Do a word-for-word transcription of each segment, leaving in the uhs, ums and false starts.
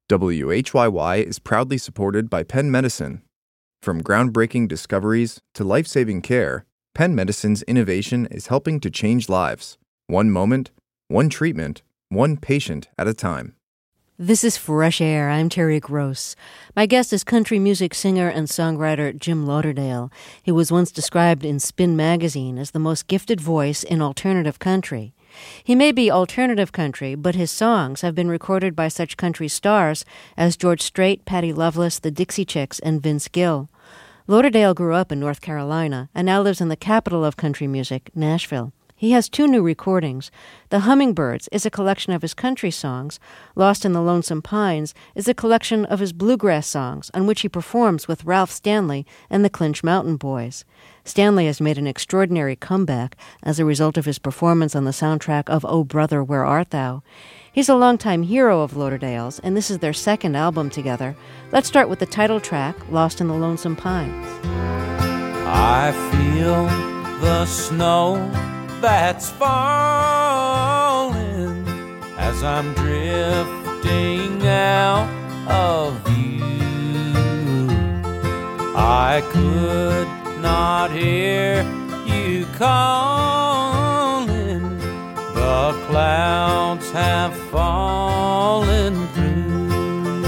W H Y Y is proudly supported by Penn Medicine. From groundbreaking discoveries to life-saving care, Penn Medicine's innovation is helping to change lives, one moment, one treatment, one patient at a time. This is Fresh Air. I'm Terry Gross. My guest is country music singer and songwriter Jim Lauderdale. He was once described in Spin magazine as the most gifted voice in alternative country. He may be alternative country, but his songs have been recorded by such country stars as George Strait, Patty Loveless, the Dixie Chicks, and Vince Gill. Lauderdale grew up in North Carolina and now lives in the capital of country music, Nashville. He has two new recordings. The Hummingbirds is a collection of his country songs. Lost in the Lonesome Pines is a collection of his bluegrass songs, on which he performs with Ralph Stanley and the Clinch Mountain Boys. Stanley has made an extraordinary comeback as a result of his performance on the soundtrack of Oh Brother, Where Art Thou? He's a longtime hero of Lauderdale's, and this is their second album together. Let's start with the title track, Lost in the Lonesome Pines. I feel the snow that's falling as I'm drifting out of view. I could not hear you calling. The clouds have fallen through.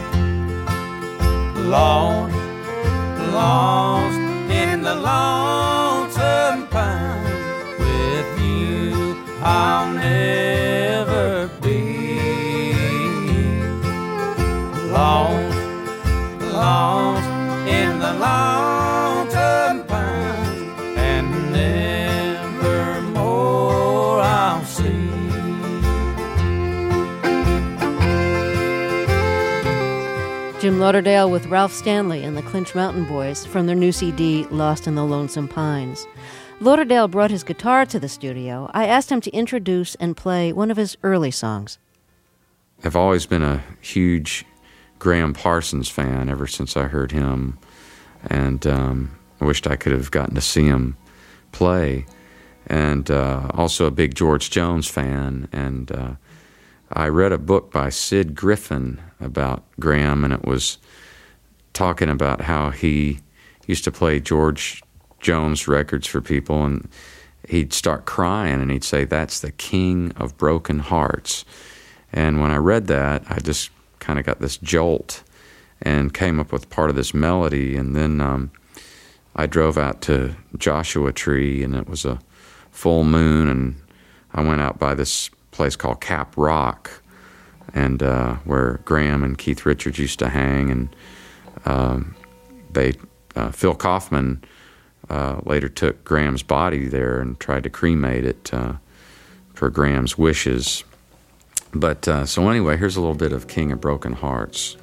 Lost, lost in the lonesome pine. With you I'll never be. Lost, lost in the lonesome pine, and never more I'll see. Jim Lauderdale with Ralph Stanley and the Clinch Mountain Boys from their new C D, Lost in the Lonesome Pines. Lauderdale brought his guitar to the studio. I asked him to introduce and play one of his early songs. I've always been a huge Graham Parsons fan ever since I heard him, and um, I wished I could have gotten to see him play. And uh, also a big George Jones fan, and uh, I read a book by Sid Griffin about Graham, and it was talking about how he used to play George Jones records for people, and he'd start crying and he'd say, "That's the king of broken hearts." And when I read that, I just kind of got this jolt and came up with part of this melody. And then um, I drove out to Joshua Tree, and it was a full moon, and I went out by this place called Cap Rock, and uh, where Graham and Keith Richards used to hang, and um, they uh, Phil Kaufman Uh, later took Graham's body there and tried to cremate it uh, for Graham's wishes. But uh, so anyway, here's a little bit of King of Broken Hearts.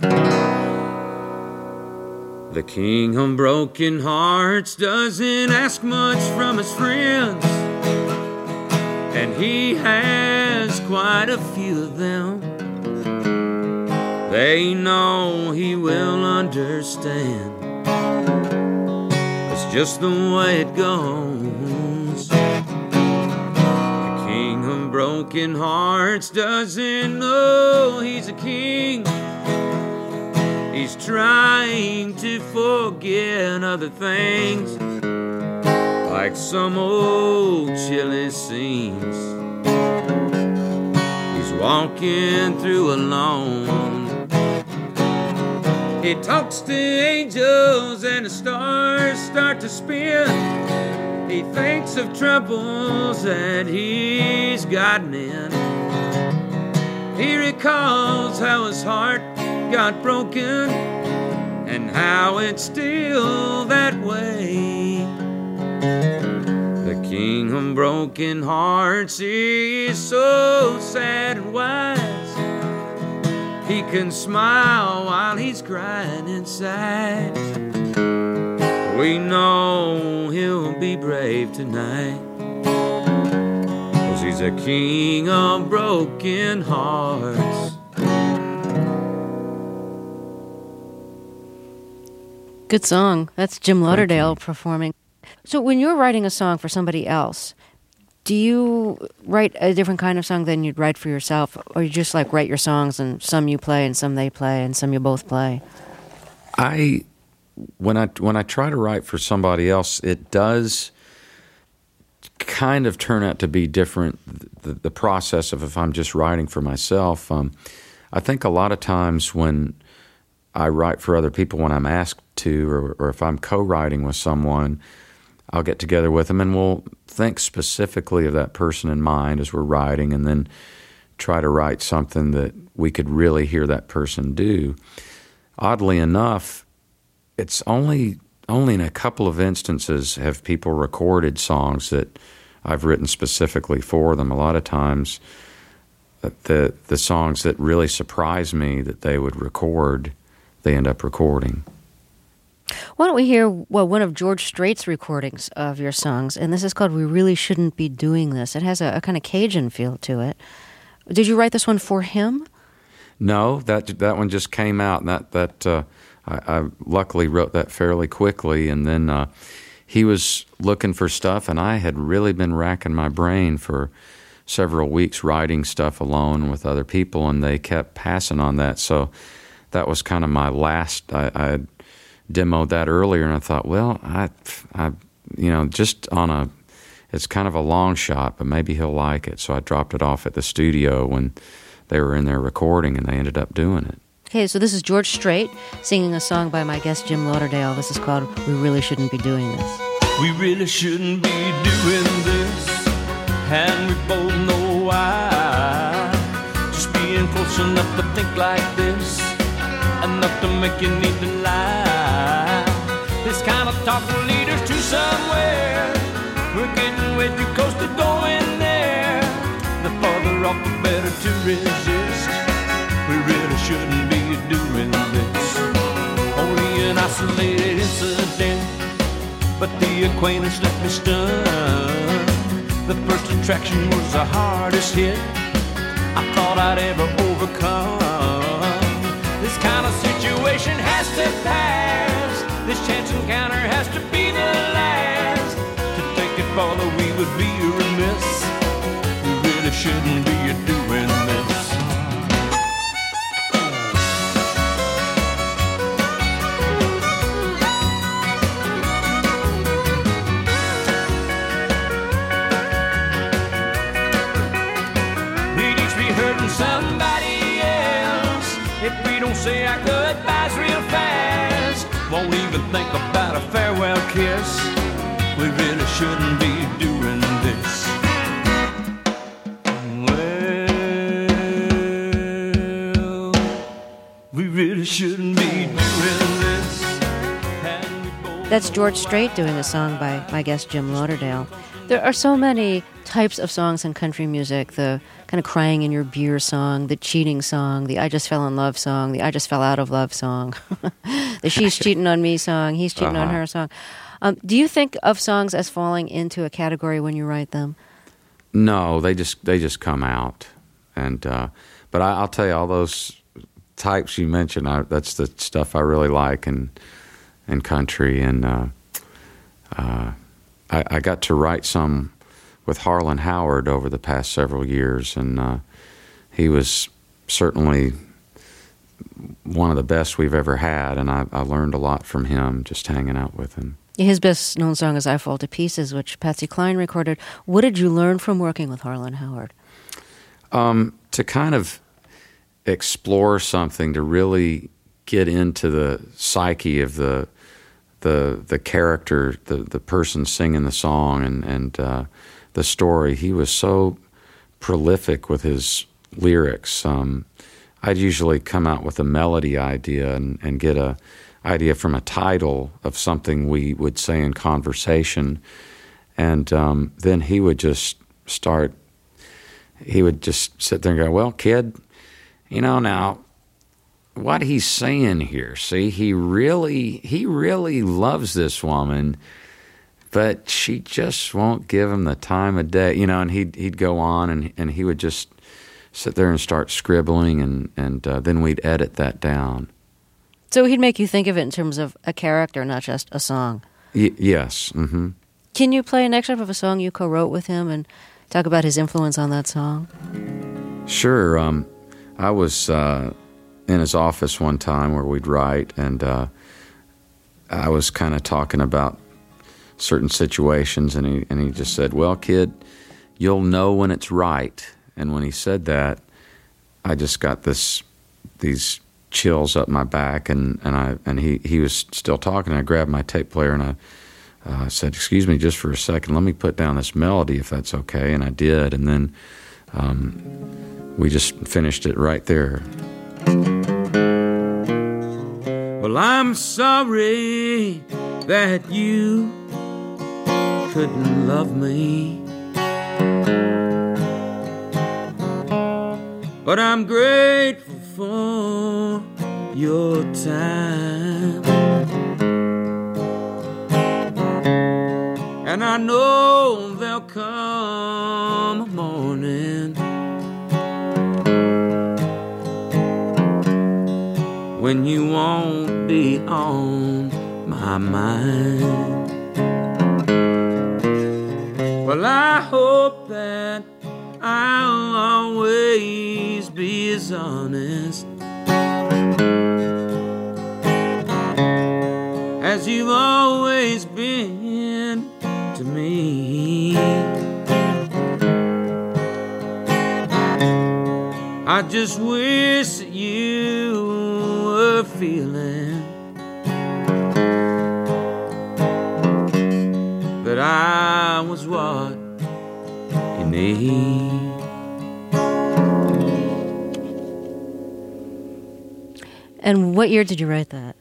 The King of Broken Hearts doesn't ask much from his friends, and he has quite a few of them. They know he will understand. Just the way it goes. The King of Broken Hearts doesn't know he's a king. He's trying to forget other things, like some old chilly scenes he's walking through alone. He talks to angels and the stars start to spin. He thinks of troubles that he's gotten in. He recalls how his heart got broken and how it's still that way. The King of Broken Hearts is so sad and wise. He can smile while he's crying inside. We know he'll be brave tonight, 'cause he's a king of broken hearts. Good song. That's Jim Lauderdale performing. So when you're writing a song for somebody else, Do you write a different kind of song than you'd write for yourself, or you just like write your songs and some you play and some they play and some you both play? I when I when I try to write for somebody else, it does kind of turn out to be different. The, the process of if I'm just writing for myself, um, I think a lot of times when I write for other people, when I'm asked to, or, or if I'm co-writing with someone, I'll get together with them and we'll think specifically of that person in mind as we're writing, and then try to write something that we could really hear that person do. Oddly enough, it's only only in a couple of instances have people recorded songs that I've written specifically for them. A lot of times, the the songs that really surprise me that they would record, they end up recording. Why don't we hear, well, one of George Strait's recordings of your songs, and this is called We Really Shouldn't Be Doing This. It has a, a kind of Cajun feel to it. Did you write this one for him? No, that that one just came out, and that, that uh, I, I luckily wrote that fairly quickly, and then uh, he was looking for stuff, and I had really been racking my brain for several weeks writing stuff alone with other people, and they kept passing on that, so that was kind of my last. I, I had demoed that earlier, and I thought, well, I, I, you know, just on a, it's kind of a long shot, but maybe he'll like it. So I dropped it off at the studio when they were in there recording, and they ended up doing it. Okay, so this is George Strait singing a song by my guest Jim Lauderdale. This is called We Really Shouldn't Be Doing This. We really shouldn't be doing this, and we both know why. Just being close enough to think like this, enough to make you need to lie. This kind of talk will lead us to somewhere. We're getting way too close to going there. The farther off, the better to resist. We really shouldn't be doing this. Only an isolated incident, but the acquaintance left me stunned. The first attraction was the hardest hit I thought I'd ever overcome. This kind of situation has to pass. This chance encounter has to be the last. To take it farther, we would be remiss. We really shouldn't be doing this. We'd each be hurting somebody else if we don't say our goodbyes real fast. Won't even think about a farewell kiss. We really shouldn't be doing this. Well, we really shouldn't be doing this. And we both That's George Strait doing a song by my guest Jim Lauderdale. There are so many types of songs in country music. The kind of crying in your beer song, the cheating song, the I just fell in love song, the I just fell out of love song, the she's cheating on me song, he's cheating uh-huh. on her song. Um, do you think of songs as falling into a category when you write them? No, they just they just come out, and uh, but I, I'll tell you, all those types you mentioned, I, that's the stuff I really like in in country, and uh, uh, I, I got to write some with Harlan Howard over the past several years, and uh, he was certainly one of the best we've ever had, and I, I learned a lot from him just hanging out with him. His best-known song is I Fall to Pieces, which Patsy Cline recorded. What did you learn from working with Harlan Howard? Um, to kind of explore something, to really get into the psyche of the the the character, the, the person singing the song, and, and uh, the story. He was so prolific with his lyrics. Um, I'd usually come out with a melody idea and, and get a idea from a title of something we would say in conversation, and um, then he would just start, he would just sit there and go, well, kid, you know, now, what he's saying here, see, he really, he really loves this woman, but she just won't give him the time of day, you know, and he'd, he'd go on, and, and he would just sit there and start scribbling, and, and uh, then we'd edit that down. So he'd make you think of it in terms of a character, not just a song. Y- yes. Mm-hmm. Can you play an excerpt of a song you co-wrote with him and talk about his influence on that song? Sure. Um, I was uh, in his office one time where we'd write, and uh, I was kind of talking about certain situations, and he and he just said, "Well, kid, you'll know when it's right." And when he said that, I just got this these chills up my back, and, and I and he, he was still talking. I grabbed my tape player and I uh, said, "Excuse me, just for a second. Let me put down this melody, if that's okay." And I did, and then um, we just finished it right there. Well, I'm sorry that you couldn't love me, but I'm grateful for your time, and I know there'll come a morning when you won't be on my mind. Well, I hope that I'll always be as honest as you've always been to me. I just wish that you were feeling that I was what you need. And what year did you write that?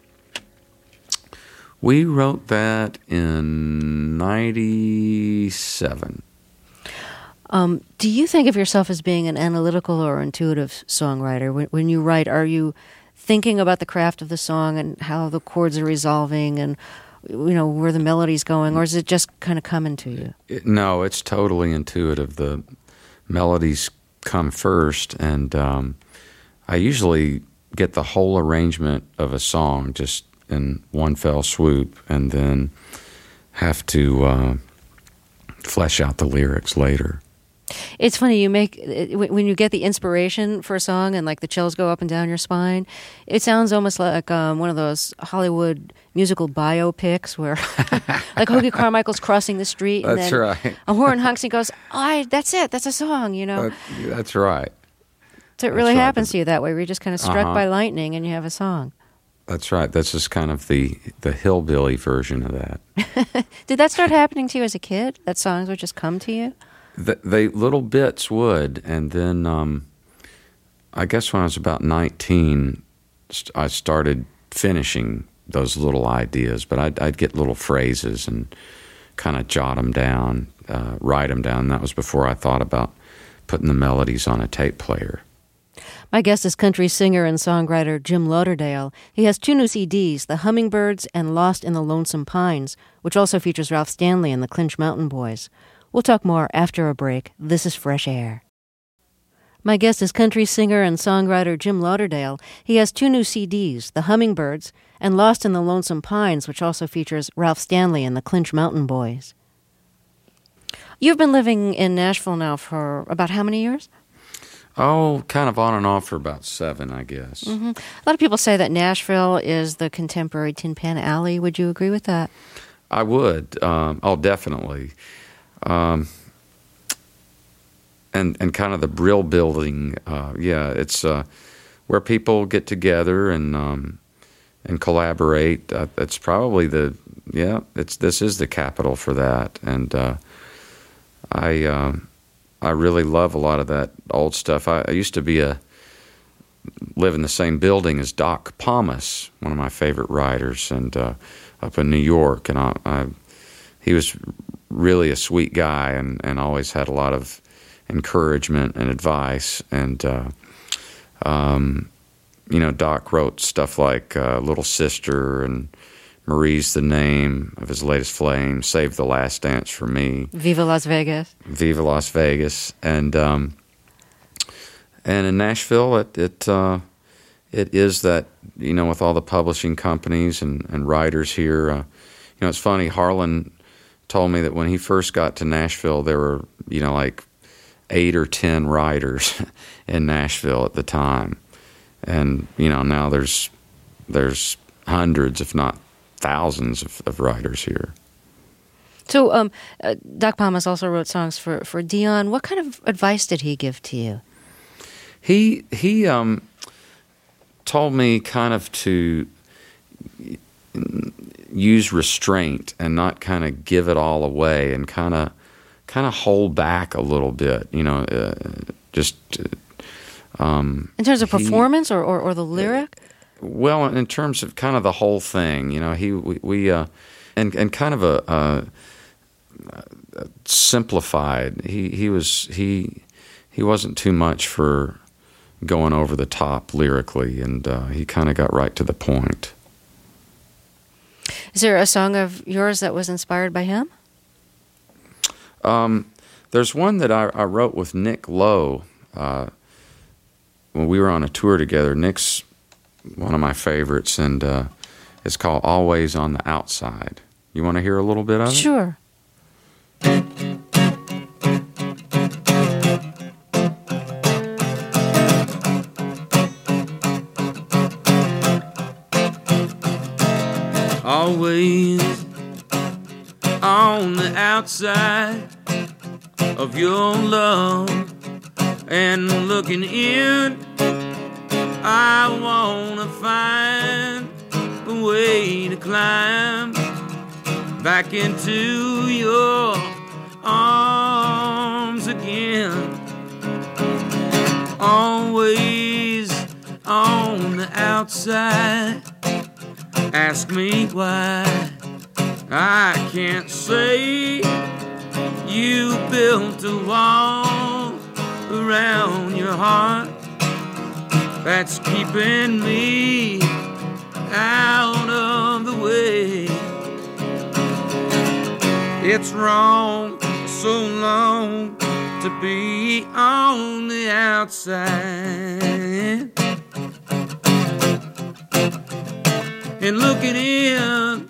We wrote that in ninety-seven. Um, do you think of yourself as being an analytical or intuitive songwriter? When, when you write, are you thinking about the craft of the song and how the chords are resolving and, you know, where the melody's going, or is it just kind of coming to you? It, no, it's totally intuitive. The melodies come first, and um, I usually get the whole arrangement of a song just in one fell swoop, and then have to uh, flesh out the lyrics later. It's funny, you make, when you get the inspiration for a song and like the chills go up and down your spine, it sounds almost like um, one of those Hollywood musical biopics where like Hoagie Carmichael's crossing the street and That's then right. a horn honks and goes, oh, I, that's it, that's a song, you know. That, that's right. So it really That's right. happens to you that way, where you're just kind of struck Uh-huh. by lightning and you have a song. That's right. That's just kind of the, the hillbilly version of that. Did that start happening to you as a kid? That songs would just come to you? The, they little bits would, and then um, I guess when I was about nineteen, st- I started finishing those little ideas. But I'd, I'd get little phrases and kind of jot them down, uh, write them down. That was before I thought about putting the melodies on a tape player. My guest is country singer and songwriter Jim Lauderdale. He has two new C Ds, The Hummingbirds and Lost in the Lonesome Pines, which also features Ralph Stanley and the Clinch Mountain Boys. We'll talk more after a break. This is Fresh Air. My guest is country singer and songwriter Jim Lauderdale. He has two new C Ds, The Hummingbirds and Lost in the Lonesome Pines, which also features Ralph Stanley and the Clinch Mountain Boys. You've been living in Nashville now for about how many years? Oh, kind of on and off for about seven, I guess. Mm-hmm. A lot of people say that Nashville is the contemporary Tin Pan Alley. Would you agree with that? I would. Um, oh, definitely. Um, and and kind of the Brill Building. Uh, yeah, it's uh, where people get together and um, and collaborate. Uh, it's probably the yeah. It's this is the capital for that, and uh, I. Um, I really love a lot of that old stuff. I, I used to be a live in the same building as Doc Pomus, one of my favorite writers, and uh, up in New York. And I, I, he was really a sweet guy, and, and always had a lot of encouragement and advice. And uh, um, you know, Doc wrote stuff like uh, "Little Sister" and "Marie's the Name" of his latest Flame, "Save the Last Dance for Me." Viva Las Vegas. Viva Las Vegas. And um, and in Nashville, it it, uh, it is that, you know, with all the publishing companies and, and writers here. Uh, you know, it's funny, Harlan told me that when he first got to Nashville, there were, you know, like eight or ten writers in Nashville at the time. And, you know, now there's there's hundreds, if not thousands of, of writers here. So um, uh, Doc Pomus also wrote songs for, for Dion. What kind of advice did he give to you? He, he um, told me kind of to use restraint and not kind of give it all away and kind of kind of hold back a little bit, you know, uh, just... Uh, um, in terms of he, performance or, or, or the lyric? Well, in terms of kind of the whole thing, you know, he we, we uh, and and kind of a, uh, a simplified. He he was he he wasn't too much for going over the top lyrically, and uh, he kind of got right to the point. Is there a song of yours that was inspired by him? Um, there's one that I, I wrote with Nick Lowe uh, when we were on a tour together. Nick's one of my favorites, and uh, it's called Always on the Outside. You want to hear a little bit of it? Sure. Always on the outside of your love and looking in, I wanna find a way to climb back into your arms again. Always on the outside, ask me why. I can't say you built a wall around your heart that's keeping me out of the way. It's wrong for so long to be on the outside and looking in.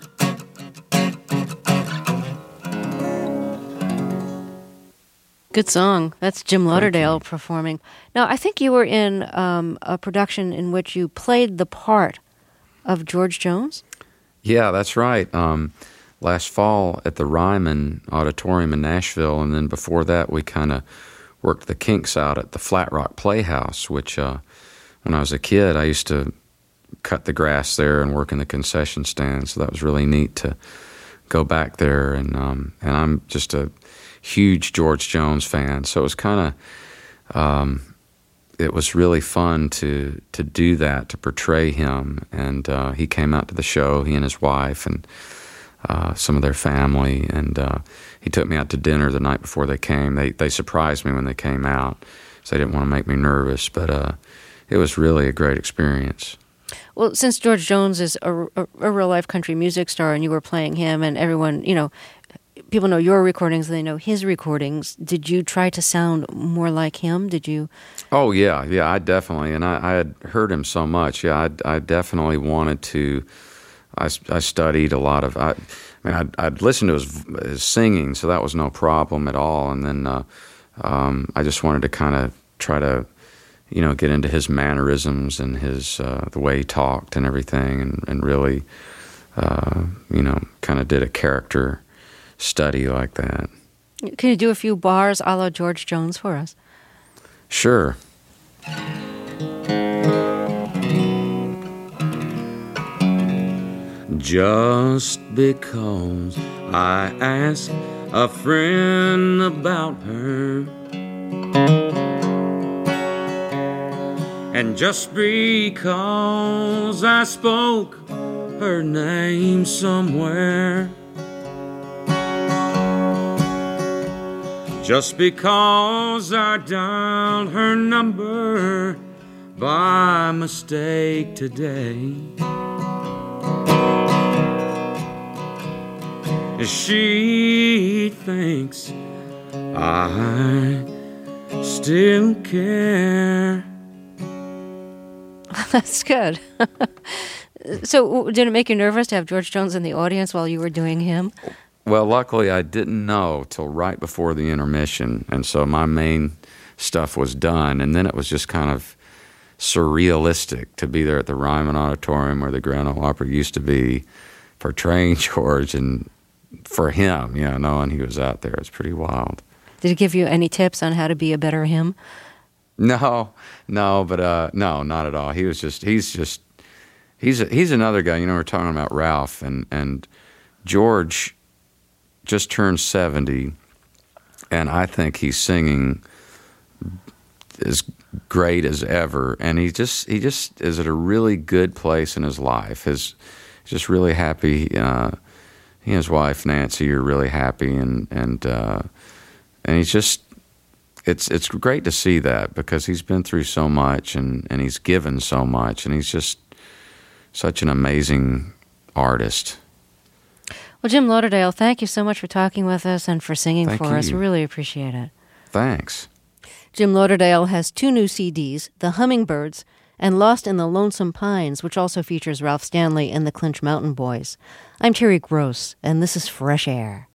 Good song. That's Jim Lauderdale performing. Now, I think you were in um, a production in which you played the part of George Jones? Yeah, that's right. Um, last fall at the Ryman Auditorium in Nashville, and then before that we kind of worked the kinks out at the Flat Rock Playhouse, which uh, when I was a kid I used to cut the grass there and work in the concession stand, so that was really neat to go back there. And um, and I'm just a huge George Jones fan, so it was kind of um, it was really fun to to do that, to portray him. And uh, he came out to the show, he and his wife and uh, some of their family, and uh, he took me out to dinner the night before they came. They they surprised me when they came out, so they didn't want to make me nervous, but uh, it was really a great experience. Well, since George Jones is a, a, a real-life country music star and you were playing him, and everyone, you know, people know your recordings and they know his recordings, did you try to sound more like him? Did you? Oh, yeah, yeah, I definitely, and I, I had heard him so much. Yeah, I, I definitely wanted to, I, I studied a lot of, I, I mean, I'd, I'd listened to his, his singing, so that was no problem at all. And then uh, um, I just wanted to kind of try to, you know, get into his mannerisms and his uh, the way he talked and everything, and, and really, uh, you know, kind of did a character study like that. Can you do a few bars a la George Jones for us? Sure. Just because I asked a friend about her, and just because I spoke her name somewhere, just because I dialed her number by mistake today, she thinks I still care. That's good. So did it make you nervous to have George Jones in the audience while you were doing him? Well, luckily I didn't know till right before the intermission, and so my main stuff was done, and then it was just kind of surrealistic to be there at the Ryman Auditorium where the Grand Ole Opry used to be, portraying George, and for him, you know, knowing he was out there. It's pretty wild. Did he give you any tips on how to be a better him? No, no, but uh, no, not at all. He was just, he's just, he's a, he's another guy. You know, we're talking about Ralph, and, and George just turned seventy, and I think he's singing as great as ever. And he just, he just is at a really good place in his life. His, he's just really happy. Uh, he and his wife Nancy are really happy, and and uh, and he's just. It's it's great to see that, because he's been through so much, and, and he's given so much, and he's just such an amazing artist. Well, Jim Lauderdale, thank you so much for talking with us and for singing Thank for you. us. We really appreciate it. Thanks. Jim Lauderdale has two new C Ds, The Hummingbirds and Lost in the Lonesome Pines, which also features Ralph Stanley and the Clinch Mountain Boys. I'm Terry Gross, and this is Fresh Air.